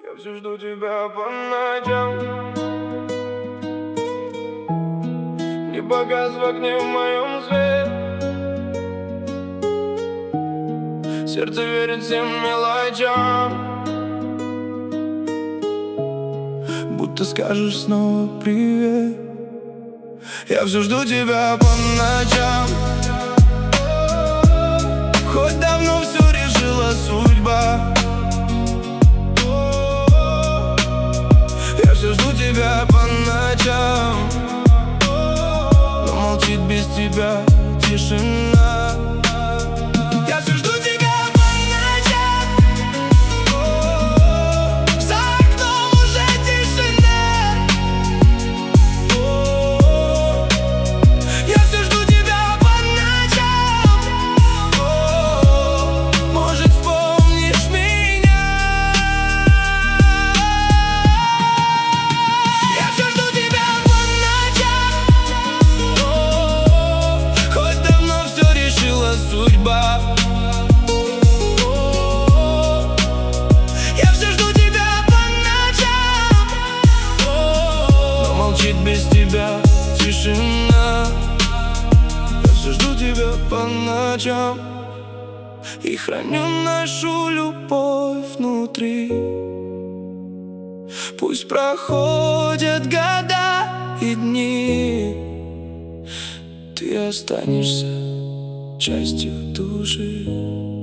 Я все жду тебя по ночам. Не погас в окне в моем свет. Сердце верит всем мелочам. Будто скажешь снова привет. Я все жду тебя по ночам. Хоть давно все решила судьба. Я все жду тебя по ночам, но молчит без тебя тишина. Я все жду тебя по ночам. За окном уже тишина. Я все жду тебя по ночам. Может, вспомнишь меня. Я все жду тебя по ночам. Хоть давно все решила судьба. Я все жду тебя по ночам, но молчит без тебя тишина. Я все жду тебя по ночам и храню нашу любовь внутри. Пусть проходят года и дни, ты останешься частью души.